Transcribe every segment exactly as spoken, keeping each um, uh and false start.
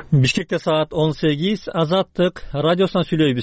Бишкекте саат он сегиз, Азаттык радиосунан сүйлөйбүз.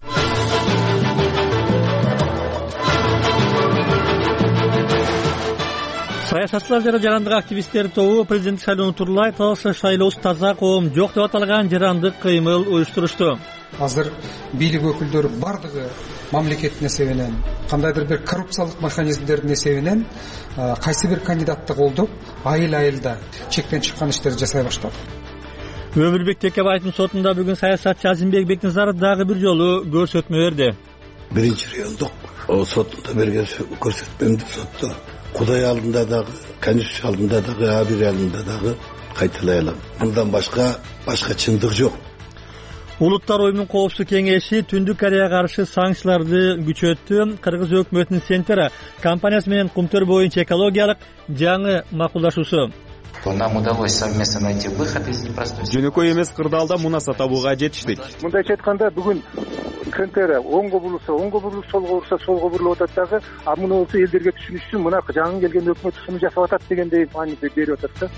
Саясатчылар жана жарандык активисттер тобу президенттик шайлоону турлай талашса шайлоосуз таза коом жок деп аталган жарандык кыймыл уюштурушту. Азыр бийлик өкүлдөрү бардыгы мамлекеттин эсебинен, кандайдыр бир коррупциялык механизмдердин эсебинен кайсы бир кандидатты колдоп, айыл-айылда чектен чыккан иштерди жасай баштады. Өмүрбек Текебаевдин сотунда бүгүн саясатчы Азимбек Бекназаров дагы бир жолу көрсөтмө берди. Биринчи райондук сотунда берген көрсөтмөмдү сотто Кудай алдында дагы, Конституция алдында дагы, абир алдында дагы кайталай алам. Мындан башка башка чындык жок. Улуттар уюмунун коопсуздук кеңеши Түндүк Кореяга каршы санкцияларды күчөттү. Кыргыз өкмөтүнүн Сентера компаниясы менен Кумтөр боюнча экологиялык жаңы макулдашуусу. Нам удалось совместно найти выход из непростой ситуации. Жөнөкөй эмес кырдаалда мунаса табууга жетиштик. Мындайча айтканда бүгүн Сентера оңго бурулса, оңго бурулуп, солго бурса, солго бурулуп атат дагы, а муну болсо элдерге түшүнүш үчүн мына жаңы келген өкмөт ушуну жасап атат дегендей мааниде берип атат да.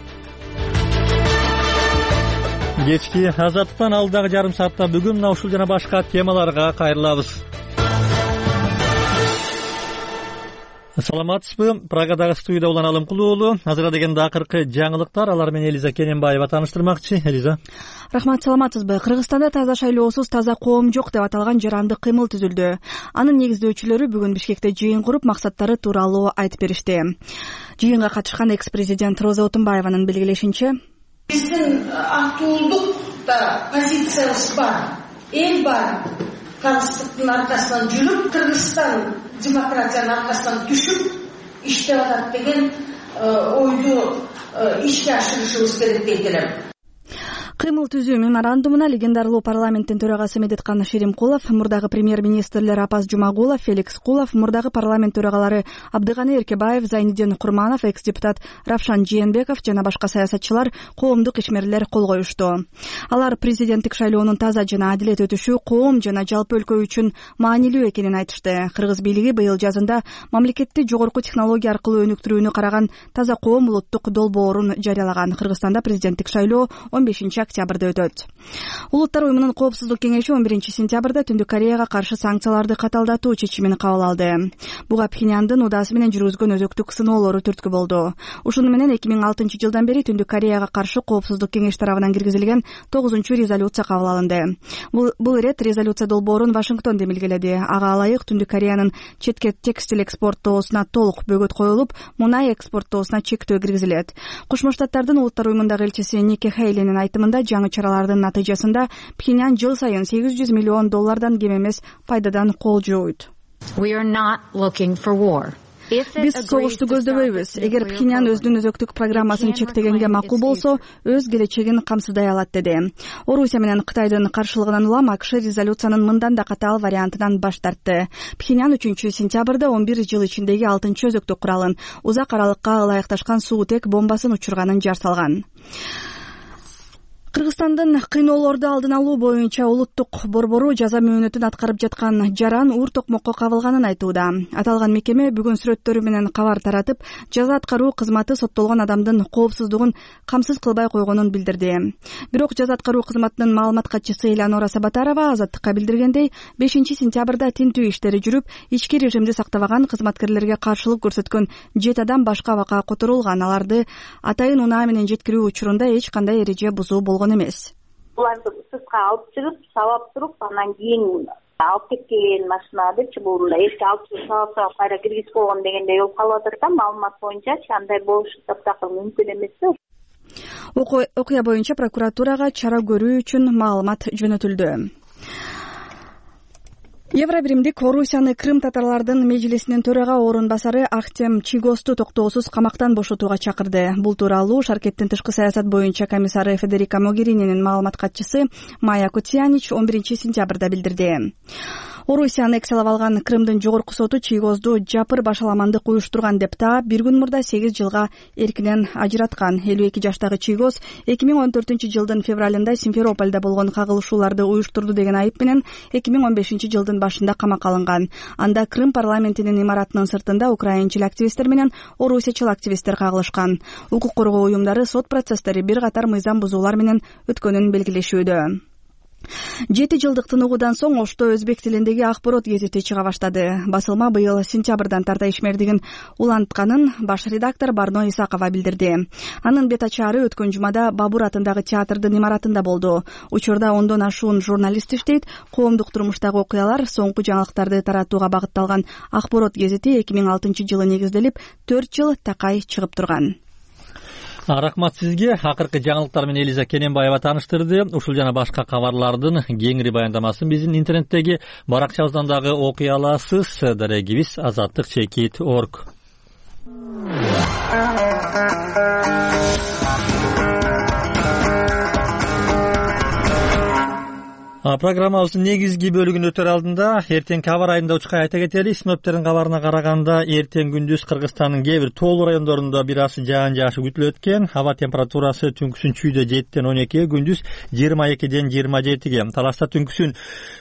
Кечки Азаттыктан алдагы жарым саатта бүгүн мына ушул жана башка темаларга кайрылабыз. Саламатсызбы? Прагадагы студияда улан Алымкул уулу. Азырга деген акыркы жаңылыктар, алар менен Элиза Кененбаева тааныштырмакчы. Элиза. Рахмат, саламатсызбы? Кыргызстанда таза шайлоосуз таза коом жок деп аталган жарандык кыймыл түзүлдү. Анын негиздөөчүлөрү бүгүн Бишкекте жыйын куруп, максаттары тууралуу айтып беришти. Жыйынга катышкан экс-президент Роза Отунбаеванын белгилешинче, биздин актуулдукта позициябыз бар, эл бар. Конституциянын аркасынан жүрүп, Кыргызстан демократиянын аркасынан түшүп иштеп атат деген ойду ишке ашырышыбыз керек дейт элем. Кыймыл түзүү меморандумуна легендарлуу парламенттин төрагасы Медеткан Шеримкулов, мурдагы премьер-министрлер Апаз Жумагулов, Феликс Кулов, мурдагы парламент төрагалары Абдыганы Эркебаев, Зайниддин Курманов, экс-депутат Равшан Жээнбеков жана башка саясатчылар, коомдук ишмерлер кол коюшту. Алар президенттик шайлоонун таза жана адилет өтүшү коом жана жалпы өлкө үчүн маанилүү экенин айтышты. Кыргыз бийлиги быйыл жазында мамлекетти жогорку технология аркылуу өнүктүрүүнү караган таза коом улуттук долбоорун жарыялаган. Кыргызстанда президенттик шайлоо он бешинчи октябрда өтөт. Улуттар уюмунун коопсуздук кеңеши он биринчи сентябрда Түндүк Кореяга каршы санкцияларды каталдатуу чечимин кабыл алды. Буга Пхеньяндын удаасы менен жүргүзгөн өзөктүк сыноолору түрткү болду. Ушуну менен эки миң алтынчы жылдан бери Түндүк Кореяга каршы коопсуздук кеңеш тарабынан киргизилген тогузунчу резолюция кабыл алынды. Бул, бул ирет резолюция долбоорун Вашингтон демилгеледи. Ага ылайык Түндүк Кореянын четке текстиль экспорттоосуна толук бөгөт коюлуп, мунай экспорттоосуна чектөө киргизилет. Кошмо Штаттардын улуттар уюмундагы элчиси Ники Хейлинин айтымында жаңы чаралардын натыйжасында Пхеньян жыл сайын сегиз жүз миллион доллардан кем эмес пайдадан кол жууйт. Биз согушту көздөбөйбүз. Эгер Пхеньян өздүн өзөктүк программасын чектегенге макул болсо, өз келечегин камсыздай алат деди. Орусия менен Кытайдын каршылыгынан улам АКШ резолюциянын мындан да катаал вариантынан баш тартты. Пхеньян үчүнчү сентябрда он бир жыл ичиндеги алтынчы өзөктүк куралын, узак аралыкка ылайыкташкан суутек бомбасын учурганын жар салган. Кыргызстандын кыйноолорду алдын алуу боюнча улуттук борбору жаза мөөнөтүн аткарып жаткан жаран уур токмокко кабылганын айтууда. Аталган мекеме бүгүн сүрөттөрү менен кабар таратып, жаза аткаруу кызматы соттолгон адамдын коопсуздугун камсыз кылбай койгонун билдирди. Бирок жаза аткаруу кызматынын маалымат катчысы Элеонора Сабатарова Азаттыкка билдиргендей, бешинчи сентябрда тинтүү иштери жүрүп, ички режимди сактабаган кызматкерлерге каршылык көрсөткөн жети адам башка абакка которулган. Аларды атайын унаа менен жеткирүү учурунда эч кандай эреже бузуу болгон эмес. Буларды сыртка алып чыгып, сабап туруп, анан кийин алып кеткен машинады чыбуунда эске алып чыгып сабап кайра киргизип койгон дегендей болуп калып атат да, маалымат боюнча андай болушу таптакыр мүмкүн эмес да. Окуя боюнча прокуратурага чара көрүү үчүн маалымат жөнөтүлдү. Евробиримдик Орусияны Крым татарлардын межлисинин төрага орун басары Ахтем Чигосту токтоосуз камактан бошотууга чакырды. Бул тууралуу Шаркеттин тышкы саясат боюнча комиссары Федерика Могерининин маалымат катчысы Майя Кутьянич он биринчи сентябрда билдирди. Орусияны экселеп алган Крымдын жогорку соту Чигозду жапыр башаламандык уюштурган деп таап, бир күн мурда сегиз жылга эркинен ажыраткан. элүү эки жаштагы Чигоз эки миң он төртүнчү жылдын февралында Симферопольдо болгон кагылышууларды уюштурду деген айып менен эки миң он бешинчи жылдын башында камакка алынган. Анда Крым парламентинин имаратынын сыртында украинчил активисттер менен орусиячыл активисттер кагылышкан. Укук коргоо уюмдары сот процесстери бир катар мыйзам бузуулар менен өткөнүн белгилешүүдө. Жети жылдык тыныгуудан соң Ошто өзбек тилиндеги Акборот гезити чыга баштады. Басылма быйыл сентябрдан тарта ишмердигин улантканын баш редактор Барно Исакова билдирди. Анын бет ачаары өткөн жумада Бабур атындагы театрдын имаратында болду. Учурда ондон ашуун журналист иштейт. Коомдук турмуштагы окуялар, соңку жаңылыктарды таратууга багытталган Акборот гезити эки миң алтынчы жылы негизделип, төрт жыл такай чыгып турган. Рахмат сизге. Акыркы жаңылыктар менен Элиза Кененбаева тааныштырды. Ушул жана башка кабарлардын кеңири баяндамасын биздин интернеттеги баракчабыздан дагы окуй аласыз. Дарегибиз азаттык чекит точка орг. Программабыздын негизги бөлүгүн өтөр алдында эртең кабар айында учкай айта кетели. Синоптиктердин кабарына караганда эртең күндүз Кыргызстандын кээ бир тоолуу райондорунда бир аз жаан жаашы күтүлөт экен. Аба температурасы түнкүсүн чүйдө жеттен он экиге, күндүз жыйырма экиден жыйырма жетиге. Талашта түнкүсүн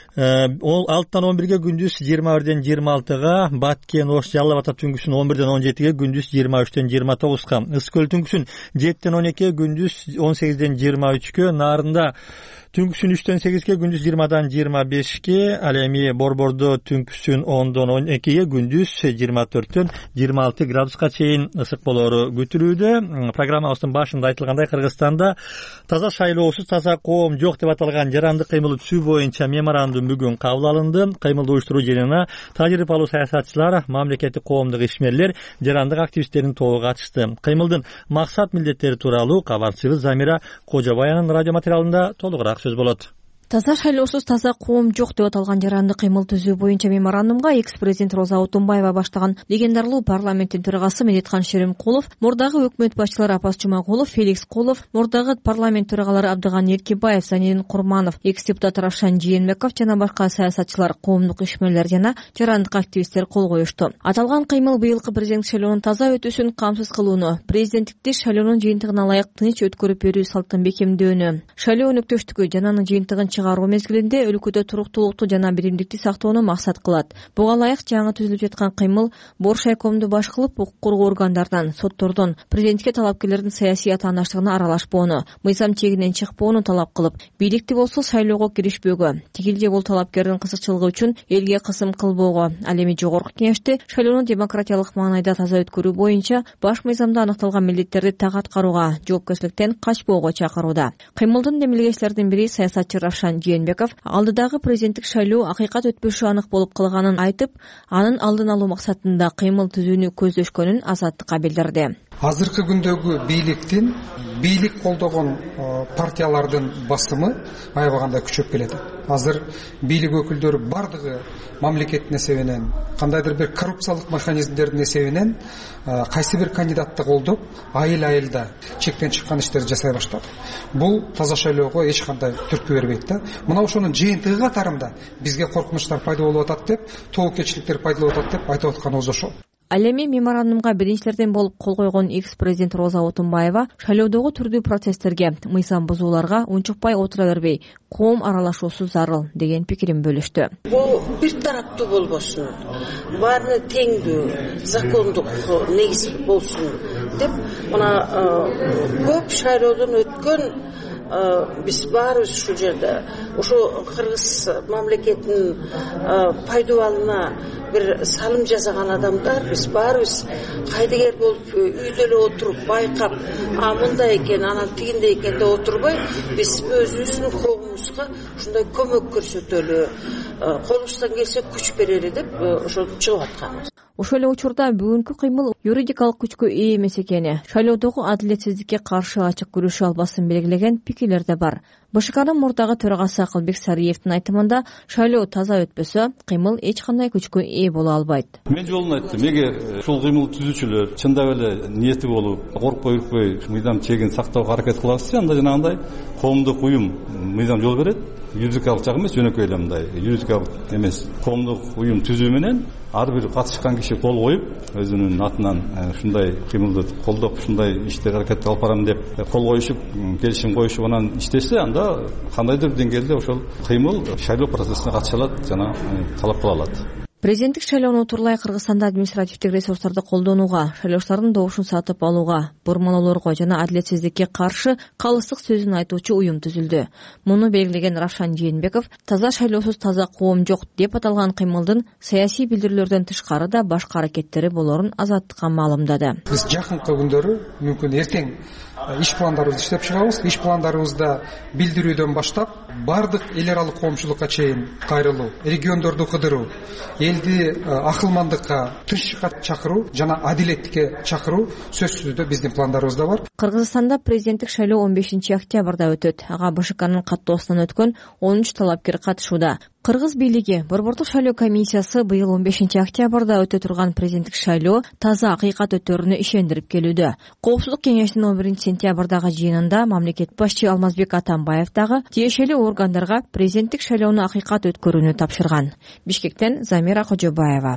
алтыдан он бирге, күндүз жыйырма бирден жыйырма алтыга, Баткен, Ош, Жалал Абад түнкүсүн он бирден он жетиге, күндүз жыйырма үчтөн жыйырма тогузга. Ысык көл түнкүсүн жеттен он экиге, күндүз он сегизден жыйырма үчкө. Нарында түнкүсүн үчтөн сегизге, күндүз жыйырмадан жыйырма бешке. Ал эми Борбордо түнкүсүн ондон он экиге, күндүз жыйырма төрттөн жыйырма алты градуска чейин ысык болору күтүлүүдө. Программабыздын башында айтылгандай, Кыргызстанда таза шайлоосуз таза коом жок деп аталган жарандык кыймыл түзүү боюнча меморандум бүгүн кабыл алынды. Кыймылды уюштуруу жыйынына тажрыйбалуу саясатчылар, мамлекеттик коомдук ишмерлер, жарандык активисттердин тобу катышты. Кыймылдын максат милдеттери тууралуу кабарчыбыз Замира Кожобаянын радио материалында толугураак сөз болот. Таза шайлоосуз таза коом жок деп аталган жарандык кыймыл түзүү боюнча меморандумга экс-президент Роза Отунбаева баштаган легендарлуу парламенттин төрагасы Медеткан Шеримкулов, мурдагы өкмөт башчылары Апас Жумагулов, Феликс Кулов, мурдагы парламент төрагалары Абдыганы Эркебаев, Занидин Курманов, экс-депутат Равшан Жээнбеков жана башка саясатчылар, коомдук ишмерлер жана жарандык активисттер кол коюшту. Аталган кыймыл быйылкы президент шайлоонун таза өтүүсүн камсыз кылууну, президенттикти шайлоонун жыйынтыгына ылайык тынч өткөрүп берүү салтын бекемдөөнү, шайлоо өнөктөштүгү жана анын жыйынтыгын чыгаруу мезгилинде өлкөдө туруктуулукту жана биримдикти сактоону максат кылат. Буга ылайык жаңы түзүлүп жаткан кыймыл Боршайкомду баш кылып, укук коргоо органдарынан, соттордон президентке талапкерлердин саясий атаандаштыгына аралашпоону, мыйзам чегинен чыкпоону талап кылып, бийликти болсо шайлоого киришпөөгө, тигилже бул талапкердин кызыкчылыгы үчүн элге кысым кылбоого, ал эми жогорку кеңеште шайлоону демократиялык маанайда таза өткөрүү боюнча баш мыйзамда аныкталган милдеттерди так аткарууга, жоопкерчиликтен качпоого чакырууда. Кыймылдын демилгечилердин бири саясатчы Равшан Жээнбеков алдыдагы президенттик шайлоо акыйкат өтпөшү анык болуп калганын айтып, анын алдын алуу максатында кыймыл түзүүнү көздөшкөнүн Азаттыкка билдирди. Азыркы күндөгү бийликтин бийлик колдогон партиялардын басымы аябаганда күчөп келет. Азыр бийлик өкүлдөрү бардыгы мамлекеттин эсебинен, кандайдыр бир коррупциялык механизмдердин эсебинен кайсы бир кандидатты колдоп, айыл-айылда чектен чыккан иштерди жасай баштады. Бул таза шайлоого эч кандай түрткү бербейт да. Мына ошонун жыйынтыгы катарында бизге коркунучтар пайда болуп атат деп, тобокелчиликтер пайда болуп атат деп айтып атканыбыз ошол. Ал эми меморандумга биринчилерден болуп кол койгон экс-президент Роза Отунбаева шайлоодогу түрдүү процесстерге, мыйзам бузууларга унчукпай отура бербей, коом аралашуусу зарыл деген пикирин бөлүштү. Бул бир тараптуу болбосун, баары теңдүү, закондук негиз болсун деп, мына көп шайлоодон өткөн биз баарыбыз ушул жерде ошо кыргыз мамлекетинин пайдубалына бир салым жасаган адамдар, биз баарыбыз кайдыгер болуп үйдө эле отуруп байкап, а мындай экен, анан тигиндей экен деп отурбай, биз өзүбүздүн коомубузга ушундай көмөк көрсөтөлү, колубуздан келсе күч берели деп ошо чыгып атканбыз. Ошол эле учурда бүгүнкү кыймыл юридикалык күчкө ээ эмес экени, шайлоодогу адилетсиздикке каршы ачык күрөшүү албасын белгилеген пикирлер да бар. БШКнын мурдагы төрагасы Акылбек Сариевдин айтымында, шайлоо таза өтпөсө, кыймыл эч кандай күчкө ээ боло албайт. Мен жолун айттым, эгер ушул кыймыл түзүүчүлөр чындап эле ниети болуп, коркпой үркпөй мыйзам чегин сактоого аракет кылабызчы, анда жанагындай коомдук уюм мыйзам жол берет. юридикалык жагы эмес, жөнөкөй эле мындай юридикалык эмес коомдук уюм түзүү менен ар бир катышкан киши кол коюп, өзүнүн атынан ушундай кыймылды колдоп, ушундай ишти аракет алып барам деп кол коюшуп, келишим коюшуп анан иштесе, анда кандайдыр деңгээлде ошол кыймыл шайлоо процессине катыша алат жана талап кыла алат. Президенттик шайлоону утурлай Кыргызстанда административдик ресурстарды колдонууга, шайлоочулардын добушун сатып алууга, бурмалоолорго жана адилетсиздикке каршы калыстык сөзүн айтуучу уюм түзүлдү. Муну белгилеген Равшан Жээнбеков таза шайлоосуз таза коом жок деп аталган кыймылдын саясий билдирүүлөрдөн тышкары да башка аракеттери болорун Азаттыкка маалымдады. Биз жакынкы күндөрү мүмкүн эртең иш пландарыбызды иштеп чыгабыз. Иш пландарыбызда билдирүүдөн баштап бардык эл аралык коомчулукка чейин кайрылуу, региондорду кыдыруу, элди акылмандыкка, тынччыкка чакыруу жана адилеттикке чакыруу сөзсүз түрдө биздин пландарыбызда бар. Кыргызстанда президенттик шайлоо он бешинчи октябрда өтөт. Ага БШКнын каттоосунан өткөн он үч талапкер катышууда. Кыргыз бийлиги Борбордук шайлоо комиссиясы быйыл он бешинчи октябрда өтө турган президенттик шайлоо таза акыйкат өтөрүнө ишендирип келүүдө. Коопсуздук кеңешинин он биринчи сентябрдагы жыйынында мамлекет башчы Алмазбек Атамбаев дагы тиешелүү органдарга президенттик шайлоону акыйкат өткөрүүнү тапшырган. Бишкектен Замира Кожобаева.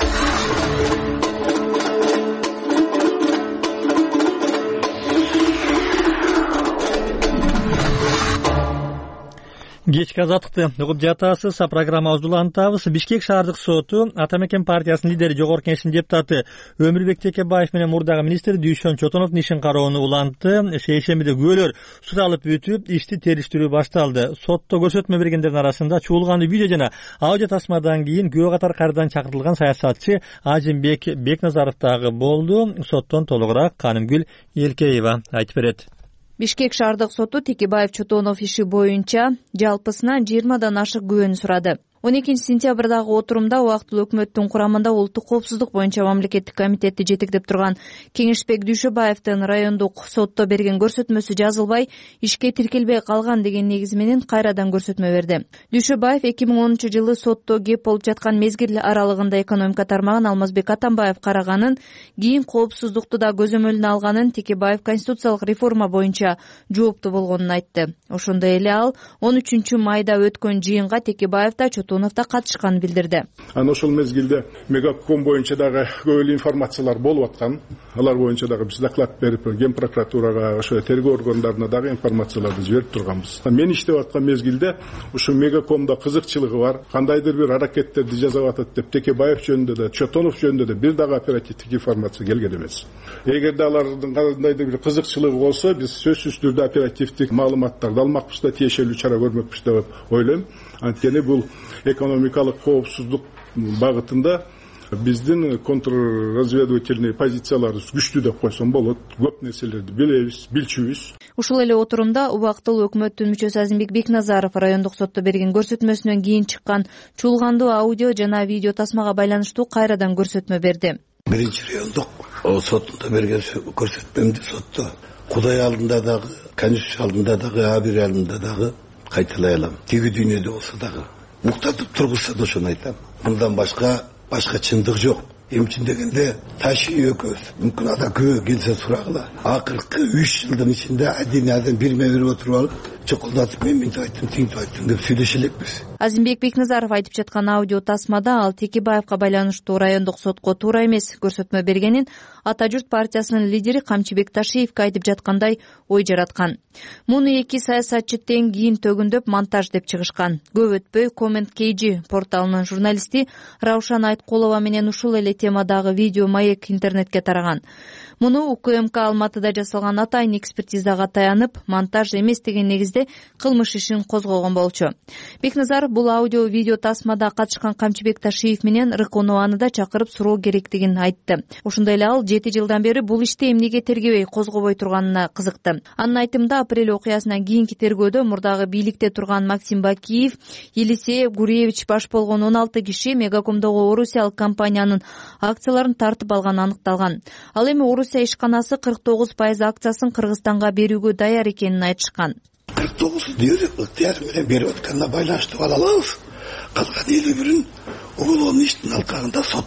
Кечки азаттыкты угуп жатасыз. Программабызды улантабыз. Бишкек шаардык соту Ата Мекен партиясынын лидери, жогорку кеңештин депутаты Өмүрбек Текебаев менен мурдагы министр Дүйшөн Чотоновдун ишин кароону улантты. Шейшембиде күбөлөр сот алып бүтүп, ишти териштирүү башталды. Сотто көрсөтмө бергендердин арасында чуулгандуу видео жана аудио тасмадан кийин күбө катары кайрадан чакыртылган саясатчы Азимбек Бекназаров дагы болду. Соттон толугураак Канымгүл Элкеева айтып берет. Бишкек шаардык соту Текебаев Чотонов иши боюнча жалпысынан жыйырмадан ашык күбөнү сурады. он экинчи сентябрдагы отурумда убактылуу өкмөттүн курамында улуттук коопсуздук боюнча мамлекеттик комитетти жетектеп турган Кеңешбек Дүйшөбаевдин райондук сотто берген көрсөтмөсү жазылбай, ишке тиркелбей калган деген негиз менен кайрадан көрсөтмө берди. Дүйшөбаев эки миң онунчу жылы сотто кеп болуп жаткан мезгил аралыгында экономика тармагын Алмазбек Атамбаев караганын, кийин коопсуздукту да көзөмөлүнө алганын, Текебаев конституциялык реформа боюнча жооптуу болгонун айтты. Ошондой эле ал он үчүнчү майда өткөн жыйынга Текебаев да Чотоновда катышканын билдирди. Анан ошол мезгилде мегаком боюнча дагы көп эле информациялар болуп аткан. Алар боюнча дагы биз доклад берип, Ген прокуратурага, ошо тергөө органдарына дагы информацияларды жиберип турганбыз. Мен иштеп аткан мезгилде ушу мегакомдо кызыкчылыгы бар, кандайдыр бир аракеттерди жасап атат деп Текебаев жөнүндө да, Чотонов жөнүндө да бир дагы оперативдик информация келген эмес. Эгерде алардын кандайдыр бир кызыкчылыгы болсо, биз сөзсүз түрдө оперативдик маалыматтарды алмакпыз да, тиешелүү чара көрмөкпүз деп ойлойм. Анткени бул экономикалык коопсуздук багытында биздин контрразведывательный позицияларыбыз күчтүү деп койсом болот. Көп нерселерди билебиз, билчүбүз. Ушул эле отурумда убактылуу өкмөттүн мүчөсү Азимбек Бекназаров райондук сотто берген көрсөтмөсүнөн кийин чыккан чуулгандуу аудио жана видео тасмага байланыштуу кайрадан көрсөтмө берди. Биринчи райондук сотунда берген көрсөтмөмдү сотто Кудай алдында дагы, Конституция алдында дагы, абир алдында дагы кайталай алам. Тиги дүйнөдө болсо дагы муктатып тургузса да ошону айтам. Мындан башка башка чындык жок. Эмчин дегенде Таши экөөбүз мүмкүн ада күбө келсе сурагыла. Акыркы үч жылдын ичинде адин адам бирме бир отуруп алып, чокулдатып мен мынтип айттым, тинтип айттым деп сүйлөшө элекпиз. Азимбек Бекназаров айтып жаткан аудио тасмада ал Текебаевка байланыштуу райондук сотко туура эмес көрсөтмө бергенин Ата журт партиясынын лидери Камчыбек Ташиевке айтып жаткандай ой жараткан. Муну эки саясатчы тең кийин төгүндөп монтаж деп чыгышкан. Көп өтпөй Comment кей джи порталынын журналисти Раушан Айткулова менен ушул эле темадагы видео маек интернетке тараган. Муну УКМК Алматыда жасалган атайын экспертизага таянып, монтаж эмес деген негизде кылмыш ишин козгогон болчу. Бекназаров бул аудио видео тасмада катышкан Камчыбек Ташиев менен Рыконуаны да чакырып суроо керектигин айтты. Ошондой эле ал жети жылдан бери бул ишти эмнеге тергебей козгобой турганына кызыкты. Анын айтымында апрель окуясынан кийинки тергөөдө мурдагы бийликте турган Максим Бакиев, Елисеев, Гуриевич баш болгон он алты киши Мегакомдогу орусиялык компаниянын акцияларын тартып алганы аныкталган. Ал эми Орусия ишканасы кырк тогуз пайыз акциясын Кыргызстанга берүүгө даяр экенин айтышкан. кырк тогуз ыктыяр менен берип атканына байланыштуу ала алабыз. Калган элүү бирин угулган иштин алкагында соттор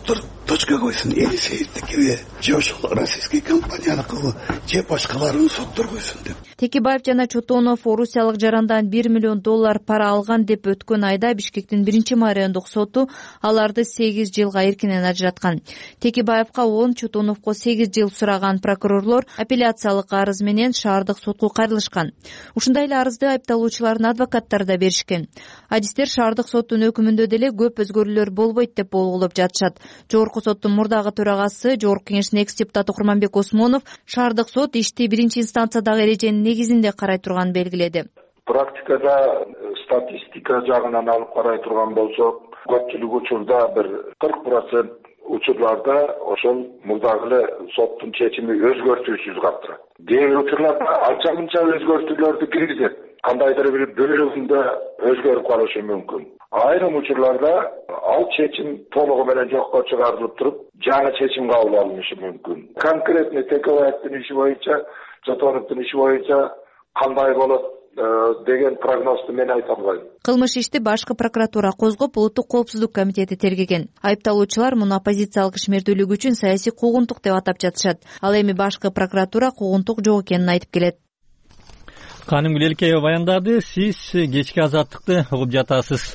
точка койсун, эл сейиттикиби же ошол российский компанияныкыбы же башкаларын соттор койсун деп. Текебаев жана Чотонов орусиялык жарандан бир миллион доллар пара алган деп өткөн айда Бишкектин биринчи райондук соту аларды сегиз жылга эркинен ажыраткан. Текебаевка он, Чотоновго сегиз жыл сураган прокурорлор апелляциялык арыз менен шаардык сотко кайрылышкан. Ушундай эле арызды айыпталуучулардын адвокаттары да беришкен. Адистер шаардык соттун өкүмүндө деле көп өзгөрүүлөр болбойт деп болгулоп жатышат. Жогорку соттун мурдагы төрагасы, Жогорку кеңештин экс депутаты Курманбек Осмонов шаардык сот ишти биринчи инстанциядагы эреженин негизинде карай турганын белгиледи. Практикада статистика жагынан алып карай турган болсок, көпчүлүк учурда бир кырк процент учурларда ошол мурдагы эле соттун чечими өзгөртүүсүз калтырат. Кээ бир учурларда анча мынча өзгөртүүлөрдү киргизет. Кандайдыр бир бөлүгүндө өзгөрүп калышы мүмкүн. Айрым учурларда ал чечим толугу менен жокко чыгарылып туруп, жаңы чечим кабыл алынышы мүмкүн. Конкретно Текебаевдин иши боюнча, Чотоновдун иши боюнча кандай болот деген прогнозду мен айта албайм. Кылмыш ишти башкы прокуратура козгоп, улуттук коопсуздук комитети тергеген. Айыпталуучулар муну оппозициялык ишмердүүлүк үчүн саясий куугунтук деп атап жатышат. Ал эми башкы прокуратура куугунтук жок экенин айтып келет. Каным Гүлелкеева баяндады. Сиз кечки азаттыкты угуп жатасыз.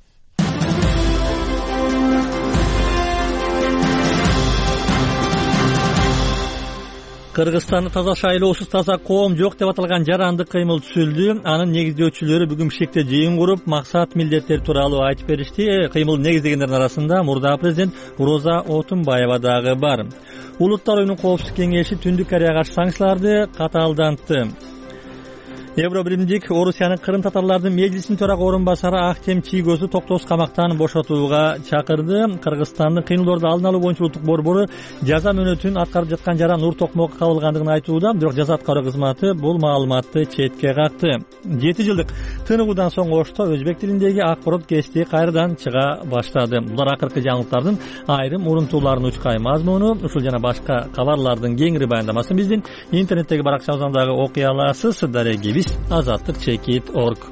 Кыргызстанда таза шайлоосуз таза коом жок деп аталган жарандык кыймыл түзүлдү. Анын негиздөөчүлөрү бүгүн Бишкекте жыйын куруп, максат милдеттер тууралуу айтып беришти. Кыймыл негиздегендердин арасында мурдагы президент Роза Отунбаева дагы бар. Улуттар оюнунун коопсуздук кеңеши Түндүк Кореяга каршы санкцияларды катаалдантты. Евробиримдик Орусиянын Кырым татарлардын межлисинин төрага орун басары Актем Чийгозду токтоосуз камактан бошотууга чакырды. Кыргызстандын кыймылдарды алдын алуу боюнча улуттук борбору жаза мөөнөтүн аткарып жаткан жаран Нур Токмокко кабылгандыгын айтууда, бирок жаза аткаруу кызматы бул маалыматты четке какты. жети жылдык тыныгуудан соң Ошто өзбек тилиндеги акпарат кести кайрадан чыга баштады. Булар акыркы жаңылыктардын айрым урунтууларынын учкай мазмуну. Ушул жана башка кабарлардын кеңири баяндамасын биздин интернеттеги баракчабыздан дагы окуй аласыз. Дареги азаттык чекит точка орг.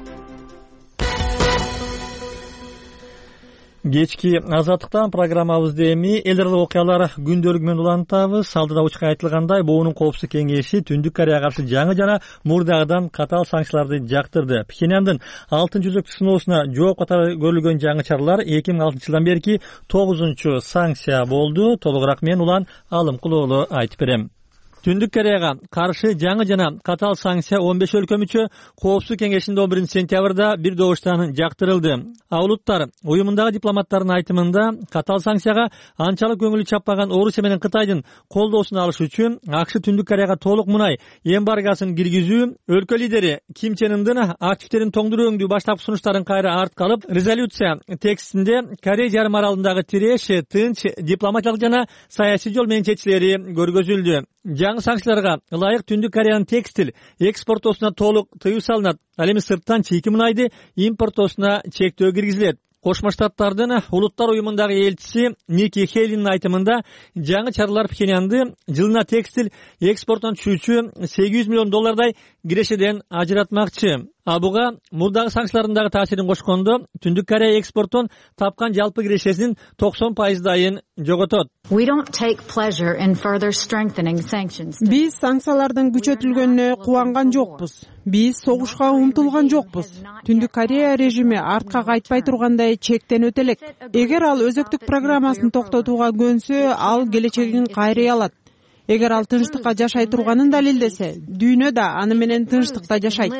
Кечки азаттыктан программабызды эми эл аралык окуялар күндөлүгү менен улантабыз. Алдыда учка айтылгандай, боунун коопсуздук кеңеши Түндүк Кореяга каршы жаңы жана мурдагыдан катаал санкцияларды жактырды. Пхеньяндын алтынчы өзөктүк сыноосуна жооп катары көрүлгөн жаңы чаралар эки миң алтынчы жылдан берки тогузунчу санкция болду. Толугураак мен Улан Алымкулоолу айтып берем. Түндүк Кореяга каршы жаңы жана катаал санкция он беш өлкө мүчө коопсуздук кеңешинде он биринчи сентябрда бир добуштан жактырылды. А улуттар уюмундагы дипломаттардын айтымында катаал санкцияга анчалык көңүлү чаппаган Орусия менен Кытайдын колдоосун алыш үчүн АКШ Түндүк Кореяга толук мунай эмбаргосын киргизүү, өлкө лидери Ким Чен Ындын активдерин тоңдуруу баштапкы сунуштарын кайра артка алып, резолюция текстинде Корея жарым аралындагы тиреш, тынч, дипломатиялык жана саясий жол менен чечилери көргөзүлдү. Жаңы санкцияларга ылайык Түндүк Кореянын текстил экспортоосуна толук тыюу салынат. Ал эми сырттан чийки мунайды импортоосуна чектөө киргизилет. Кошмо Штаттардын улуттар уюмундагы элчиси Ники Хейлинин айтымында жаңы чаралар Пхеньянды жылына текстил экспортунан түшүүчү сегиз жүз миллион доллардай кирешеден ажыратмакчы. А буга мурдагы санкциялардагы таасирин кошкондо Түндүк Корея экспортун тапкан жалпы кирешесинин токсон пайыздайын жоготот. Биз санкциялардын күчөтүлгөнүнө кубанган жокпуз. Биз согушка умтулган жокпуз. Түндүк Корея режими артка кайтпай тургандай чектенет элек. Эгер ал өзөктүк программасын токтотууга көнсө, ал келечегин кайрый алат. Эгер ал тынчтыкка жашай турганын далилдесе, дүйнө да аны менен тынчтыкта жашайт.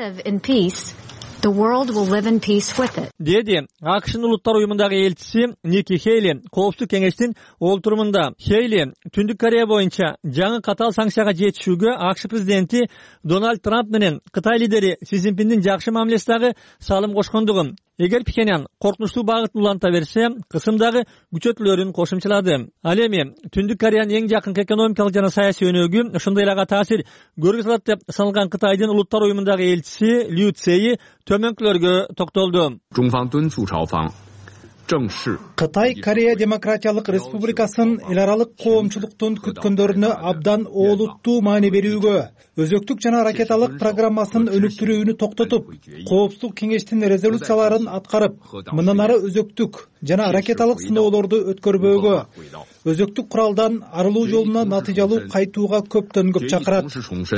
Деди АКШнын улуттар уюмундагы элчиси Ники Хейли коопсуздук кеңештин олтурумунда. Хейли Түндүк Корея боюнча жаңы катаал санкцияга жетишүүгө АКШ президенти Дональд Трамп менен Кытай лидери Си Цзиньпиндин жакшы мамилесиндагы салым кошкондугун, эгер Пхеньян коркунучтуу багытын уланта берсе, кысымдагы күчөтүүлөрүн кошумчалады. Ал эми Түндүк Кореянын эң жакынкы экономикалык жана саясий өнөгү ошондой эле ага таасир көргөзө алат деп саналган Кытайдын улуттар уюмундагы элчиси Лю Цэи төмөнкүлөргө токтолду. Кытай Корея Демократиялык Республикасын эл аралык коомчулуктун күткөндөрүнө абдан олуттуу маани берүүгө, өзөктүк жана ракеталык программасын өнүктүрүүнү токтотуп, Коопсуздук кеңештин резолюцияларын аткарып, мындан ары өзөктүк жана ракеталык сыноолорду өткөрбөөгө, өзөктүк куралдан арылуу жолуна натыйжалуу кайтууга көптөн көп чакырат.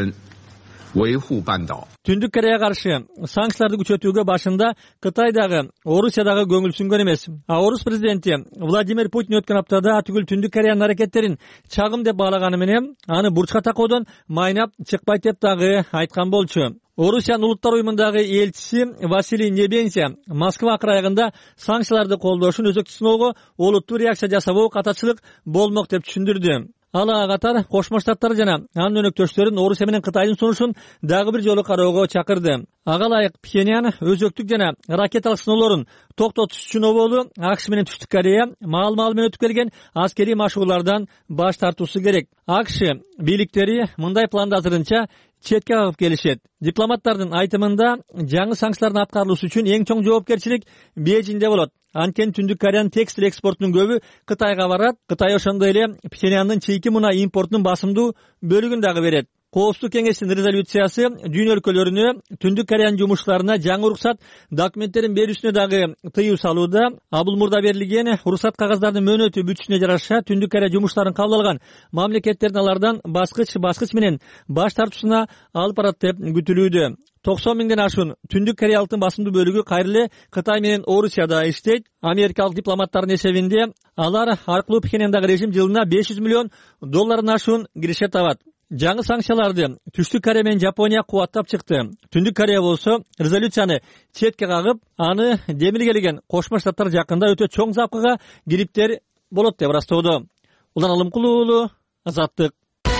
Түндүк Кореяга каршы санкцияларды күчөтүүгө башында Кытай дагы, Орусия дагы көңүл сүнгөн эмес. А Орус президенти Владимир Путин өткөн аптада түгүл Түндүк Кореянын аракеттерин чагым деп баалаганы менен аны бурчка такоодон майнап чыкпайт деп дагы айткан болчу. Орусиянын улуттар уюмундагы элчиси Василий Небензя Москва акырайыгында санкцияларды колдошун өзөктүк сыноого олуттуу реакция жасабоо катачылык болмок деп түшүндүрдү. Ал ага катар Кошмо Штаттар жана анын өнөктөштөрүн Орусия менен Кытайдын сунушун дагы бир жолу кароого чакырды. Ага ылайык Пхеньян өзөктүк жана ракеталык сыноолорун токтотуш үчүн оболу АКШ менен Түштүк Корея маал-маал менен өтүп келген аскерий машыгуулардан баш тартуусу керек. АКШ бийликтери мындай планды азырынча четке кагып келишет. Дипломаттардын айтымында жаңы санкциялардын аткарылышы үчүн эң чоң жоопкерчилик Бейжиңде болот. Анткени Түндүк Кореянын текстиль экспортунун көбү Кытайга барат. Кытай ошондой эле Пхеньяндын чийки мунай импортунун басымдуу бөлүгүн дагы берет. Коопсуздук кеңештин резолюциясы дүйнө өлкөлөрүнө Түндүк Кореянын жумушчуларына жаңы уруксат документтерин берүүсүнө дагы тыюу салууда. А бул мурда берилген уруксат кагаздардын мөөнөтү бүтүшүнө жараша Түндүк Корея жумушчуларын кабыл алган мамлекеттердин алардан баскыч баскыч менен баш тартуусуна алып барат деп күтүлүүдө. токсон миңден ашуун Түндүк Кореялыктын басымдуу бөлүгү кайра эле Кытай менен Орусияда иштейт. Америкалык дипломаттардын эсебинде алар аркылуу Пхеньяндагы режим жылына беш жүз миллион доллардан ашуун киреше табат. Жаңы санкцияларды Түштүк Корея менен Жапония кубаттап чыкты. Түндүк Корея болсо резолюцияны четке кагып, аны демилгелеген Кошмо Штаттар жакында өтө чоң запкыга кириптер болот деп ырастоодо. Улан Алымкулуу уулу, Азаттык.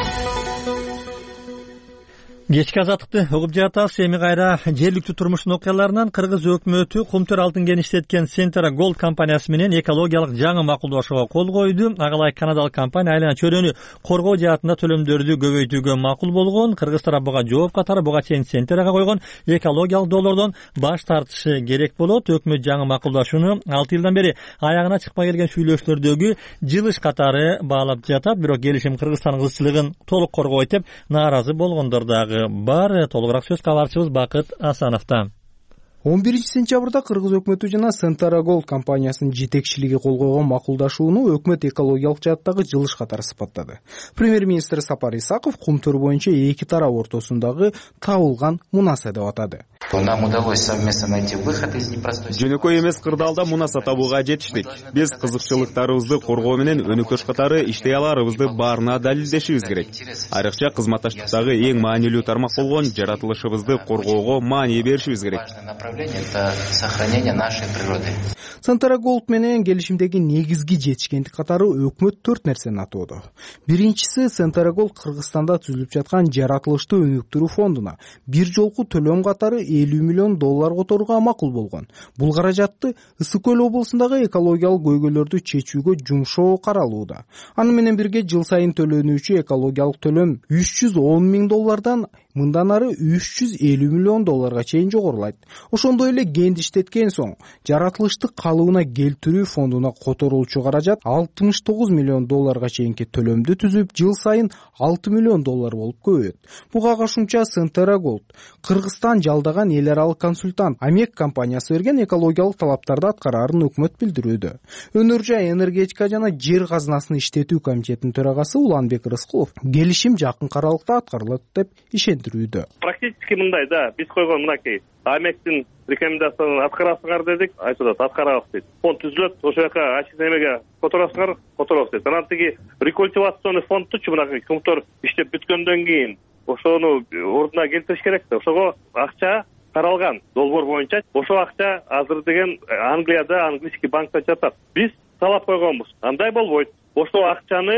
Кечки Азаттыкты угуп жатабыз. Эми кайра жергиликтүү турмуштун окуяларынан Кыргыз өкмөтү Кумтөр алтын кеништеткен Centera Gold компаниясы менен экологиялык жаңы макулдашууга кол койду. Агалай канадалык компания айлана чөйрөнү коргоо жаатында төлөмдөрдү көбөйтүүгө макул болгон. Кыргыз тарап буга жооп катары буга чейин Centera'га койгон экологиялык доллордон баш тартышы керек болот. Өкмөт жаңы макулдашууну алты жылдан бери аягына чыкпай келген шүйлөштөрдөгү жылыш катары баалап жатат. Бирок келишим Кыргызстандын кызчылыгын толук коргойт деп нааразы болгондор дагы бар. Толугураак сөз кабарчыбыз Бакыт Асановдо. он биринчи сентябрда Кыргыз өкмөтү жана Centera Gold компаниясынын жетекчилиги кол койгон макулдашууну өкмөт экологиялык жааттагы жылыш катары сыпаттады. Премьер-министр Сапар Исаков Кумтөр боюнча эки тарап ортосундагы табылган мунаса деп атады. Нам удалось совместно найти выход из непростой ситуации. Жөнөкөй эмес кырдаалда мунаса табууга жетиштик. Биз кызыкчылыктарыбызды коргоо менен өнөктөш катары иштей аларыбызды баарына далилдешибиз керек. Айрыкча кызматташтыктагы эң маанилүү тармак болгон жаратылышыбызды коргоого маани беришибиз керек. Это сохранение нашей природы. Centera Gold менен келишимдеги негизги жетишкендик катары өкмөт төрт нерсени атоодо. Биринчиси, Centera Gold Кыргызстанда түзүлүп жаткан жаратылышты өнүктүрүү фондуна бир жолку төлөм катары элүү миллион доллар которууга макул болгон. Бул каражатты Ысык көл облусундагы экологиялык көйгөйлөрдү чечүүгө жумшоо каралууда. Аны менен бирге жыл сайын төлөнүүчү экологиялык төлөм үч жүз он миң доллардан мындан ары үч жүз элүү миллион долларга чейин жогорулайт. Ошондой эле кенди иштеткен соң жаратылышты калыбына келтирүү фондуна которулчу каражат алтымыш тогуз миллион долларга чейинки төлөмдү түзүп, жыл сайын алты миллион доллар болуп көбөйөт. Буга кошумча Centera Gold Кыргызстан жалдаган эл аралык консультант Амек компаниясы берген экологиялык талаптарды аткараарын өкмөт билдирүүдө. Өнөр жай энергетика жана жер казынасын иштетүү комитетинин төрагасы Уланбек Рыскулов келишим жакын аралыкта аткарылат деп ишендирүүдө. Практически мындай да, биз койгон мынакей Амектин рекомендациясын аткарасыңар дедик, айтып атат, аткарабыз дейт. Фонд түзүлөт, ошол жака ачык немеге которосуңар, которобуз дейт. Анан тиги рекультивационный фондтучу мынакей Кумтөр иштеп бүткөндөн кийин ошону ордуна келтириш керек да. Ошого акча таралган долбоор боюнча. Ошол акча азыр деген Англияда английский банкта жатат. Биз талап койгонбуз. Андай болбойт. Ошол акчаны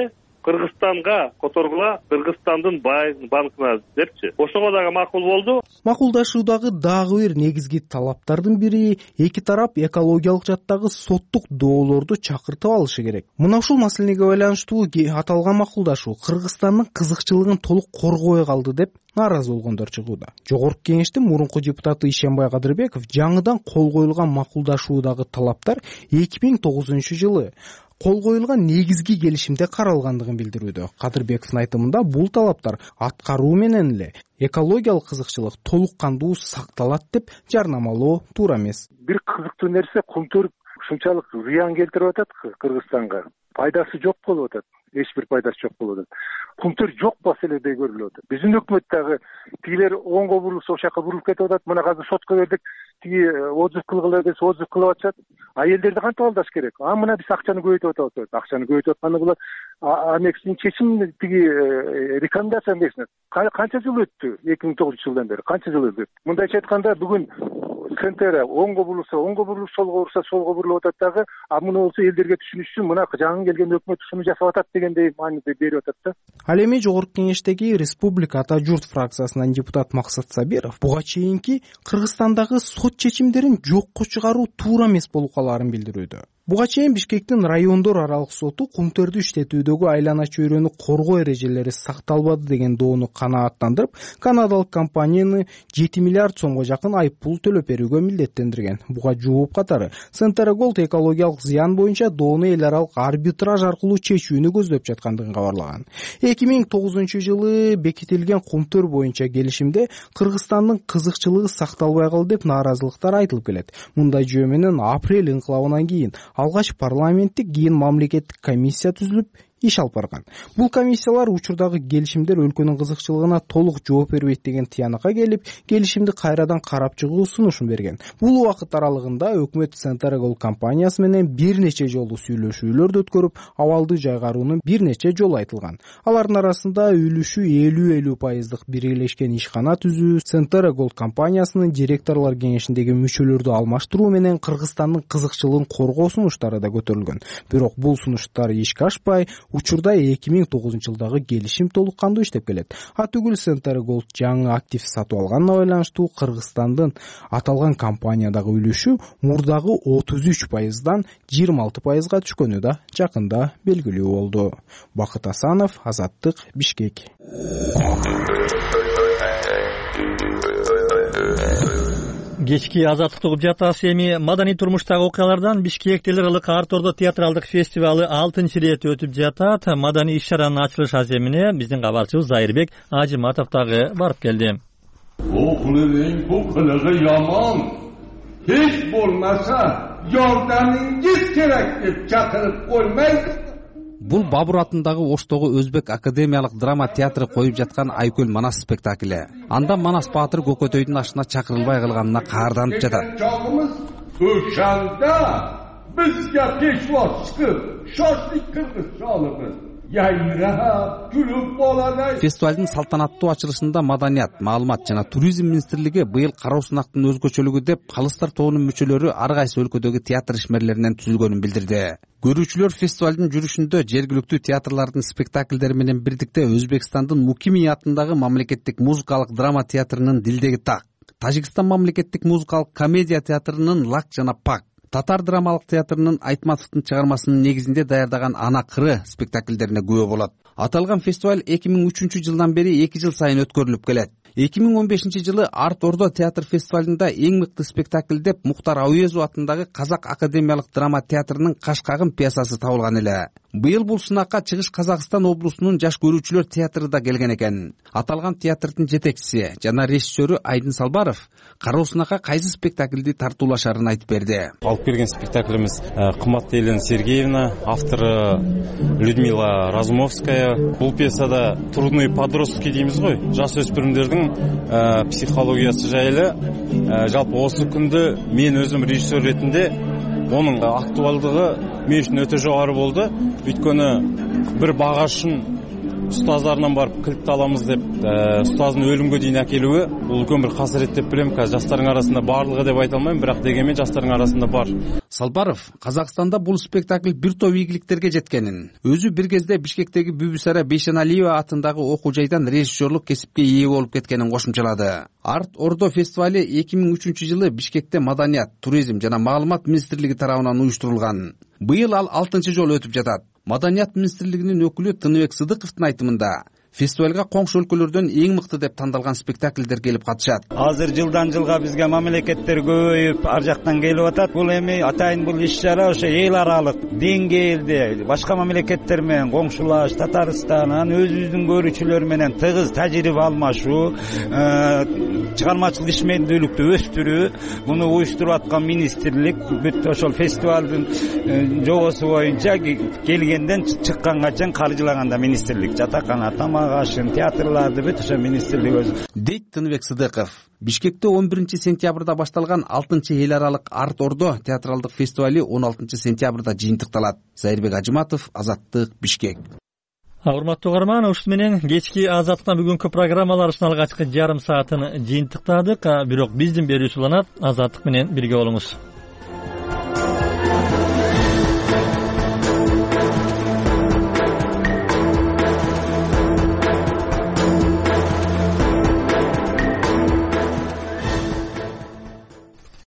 Кыргызстанга которгула, Кыргызстандын банкына депчи. Ошого дагы макул болду. Макулдашуудагы дагы бир негизги талаптардын бири эки тарап экологиялык жаттагы соттук доолорду чакыртып алышы керек. Мына ушул маселеге байланыштуу аталган макулдашуу Кыргызстандын кызыкчылыгын толук коргобой калды деп нааразы болгондор чыгууда. Жогорку кеңештин мурунку депутаты Ишенбай Кадырбеков жаңыдан кол коюлган макулдашуудагы талаптар эки миң тогузунчу жылы кол коюлган негизги келишимде каралгандыгын билдирүүдө. Кадырбековдун айтымында бул талаптар аткаруу менен эле экологиялык кызыкчылык толук кандуу сакталат деп жарнамалоо туура эмес. Бир кызыктуу нерсе, кумтөр ушунчалык зыян келтирип атат Кыргызстанга. Пайдасы жок болуп атат. Эч бир пайдасы жок болуп атат. Кумтөр жок маселедей көрүлүп атат. Биздин өкмөт дагы тигилер оңго бурулса ошол жака бурулуп кетип атат. Мына азыр сотко бердик, тиги отзыв кылгыла десе отзыв кылып атышат. А элдерди кантип алдаш керек? А мына биз акчаны көбөйтүп атабыз. Акчаны көбөйтүп атканы булар анексинин чечими тиги рекомендация эмесин. Канча жыл өттү? эки миң тогузунчу жылдан бери канча жыл өттү? Мындайча айтканда бүгүн Центр оңго бурулса, оңго бурулуп, солго бурса, солго бурулуп атат дагы, а муну болсо элдерге түшүнүш үчүн мына жаңы келген өкмөт ушуну жасап атат дегендей мааниде берип атат да. Ал эми Жогорку кеңештеги Республика Ата журт фракциясынан депутат Максат Сабиров буга чейинки Кыргызстандагы сот чечимдерин жокко чыгаруу туура эмес болуп калаарын билдирүүдө. Буга чейин Бишкектин райондор аралык соту кумтөрдү иштетүүдөгү айлана чөйрөнү коргоо эрежелери сакталбады деген доону канааттандырып, канадалык компанияны жети миллиард сомго жакын айыппул төлөп берүүгө милдеттендирген. Буга жооп катары Центрагол экологиялык зыян боюнча доону эл аралык арбитраж аркылуу чечүүнү көздөп жаткандыгын кабарлаган. эки миң тогузунчу жылы бекитилген кумтөр боюнча келишимде Кыргызстандын кызыкчылыгы сакталбай калды деп нааразылыктар айтылып келет. Мындай жөө менен апрель инкылабынан кийин алгач парламенттик, кийин мамлекеттик комиссия түзүлүп иш алып барган. Бул комиссиялар учурдагы келишимдер өлкөнүн кызыкчылыгына толук жооп бербейт деген тыянакка келип, келишимди кайрадан карап чыгуу сунушун берген. Бул убакыт аралыгында өкмөт Центрагол компаниясы менен бир нече жолу сүйлөшүүлөрдү өткөрүп, абалды жайгаруунун бир нече жолу айтылган. Алардын арасында үлүшү элүү элүү пайыздык бирелешкен ишкана түзүү, Центрагол компаниясынын директорлор кеңешиндеги мүчөлөрдү алмаштыруу менен Кыргызстандын кызыкчылыгын коргоо сунуштары да көтөрүлгөн. Бирок бул сунуштар ишке ашпай, учурда эки миң тогузунчу жылдагы келишим толук кандуу иштеп келет. А түгүл Центрагол жаңы актив сатып алганына байланыштуу Кыргызстандын аталган компаниядагы үлүшү мурдагы отуз үч пайыздан жыйырма алты пайызга түшкөнү да жакында белгилүү болду. Бакыт Асанов, Азаттык, Бишкек. Кечки азаттыкты угуп жатасыз. Эми маданий турмуштагы окуялардан Бишкекте ылык Ар-Тордо театралдык фестивалы алтынчы ирет өтүп жатат. Маданий иш-чаранын ачылыш аземине биздин кабарчыбыз Зайырбек Ажыматов дагы барып келди. Окулуң окулуга яман. Hiç болмаса жардамыңыз керек деп чакырып коймайсыз. Бул Бабур атындагы Оштогу Өзбек академиялык драма театры коюп жаткан Айкөл Манас спектакли. Анда Манас баатыр Көкөтөйдүн ашына чакырылбай калганына каарданып жатат. Чагымыз Ошанда бизге пешвоз чыгып, шашлык кыргыз чалыбыз. Яйра күлүп болодай. Фестивалдын салтанаттуу ачылышында Маданият, Маалымат жана Туризм министрлиги быйыл кароо сунактын өзгөчөлүгү деп калыстар тобунун мүчөлөрү ар кайсы өлкөдөгү театр ишмерлеринен түзүлгөнүн билдирди. Көрүүчүлөр фестивалдын жүрүшүндө жергиликтүү театрлардын спектакльдери менен бирдикте Өзбекстандын Мукими атындагы мамлекеттик музыкалык драма театрынын Дилдеги так, Тажикстан мамлекеттик музыкалык комедия театрынын Лак жана Пак, Татар драмалык театрынын Айтматовдун чыгармасынын негизинде даярдаган Ана кыры спектакльдерине күбө болот. Аталган фестиваль эки миң үчүнчү жылдан бери эки жыл сайын өткөрүлүп келет. эки миң он бешинчи жылы Ар-Тордо театр фестивалында эң мыкты спектакль деп Мухтар Ауезов атындагы Казак академиялык драма театрынын Кашкагым пьесасы табылган эле. Быйыл бул сынакка Чыгыш Казакстан облусунун жаш көрүүчүлөр театры да келген экен. Аталган театрдын жетекчиси жана режиссеру Айдын Салбаров кароо сынакка кайсы спектакльди тартуулашарын айтып берди. Алып келген спектаклimiz кымбаттуу Елена Сергеевна, автору Людмила Разумовская. Бул пьесада трудные подростки деймиз ғой, жас өспүрүмдөрдүн психологиясы жайлы. Жалпы осы күндө мен өзүм режиссер ретинде оның актуалдыгы мен үчүн өтө жогору болду. Өйткөнү бир багашын ұстаздарынан барып кілтті аламыз деп, ұстаздың өлімге дейін әкелуі, бұл үлкен бір қасірет деп білем. Қазір жастардың арасында барлығы деп айта алмаймын, бірақ дегенмен жастардың арасында бар. Салбаров Казакстанда бул спектакль бир топ ийгиликтерге жеткенин, өзү бир кезде Бишкектеги Бүбүсара Бейшеналиева атындагы окуу жайдан режиссерлук кесипке ээ болуп кеткенин кошумчалады. Арт Ордо фестивали эки миң үчүнчү жылы Бишкекте Маданият, туризм жана маалымат министрлиги тарабынан уюштурулган. Быйыл ал алтынчы жолу өтүп жатат. Маданият министрлигинин өкүлү Тыныбек Сыдыковдун айтымында, фестивалга коңшу өлкөлөрдөн эң мыкты деп тандалган спектакльдер келип катышат. Азыр жылдан жылга бизге мамлекеттер көбөйүп, ар жактан келип атат. Бул эми атайын бул иш-чара ошо эл аралык деңгээлде башка мамлекеттер менен коңшулаш, Татарстандан өзүбүздүн көрүүчүлөр менен тыгыз тажрыйба алмашуу, чыгармачылык ишмердүүлүктү өстүрүү, муну уюштуруп аткан министрлик бүт ошол фестивалдын жобосу боюнча келгенден чыкканга чейин каржылаганда министрлик жатакана, тамак ашын, театрларды бүт ошо министрлик өзү дейт Тыныбек Сыдыков. Бишкекте он биринчи сентябрда башталган алтынчы эл аралык Арт Ордо театралдык фестивали он алтынчы сентябрда жыйынтыкталат. Зайырбек Ажыматов, Азаттык, Бишкек. Урматтуу угарман, ушун менен кечки Азаттыктан бүгүнкү программаларыбыздын алгачкы жарым саатын жыйынтыктадык. Бирок биздин берүүбүз уланат. Азаттык менен бирге болуңуз.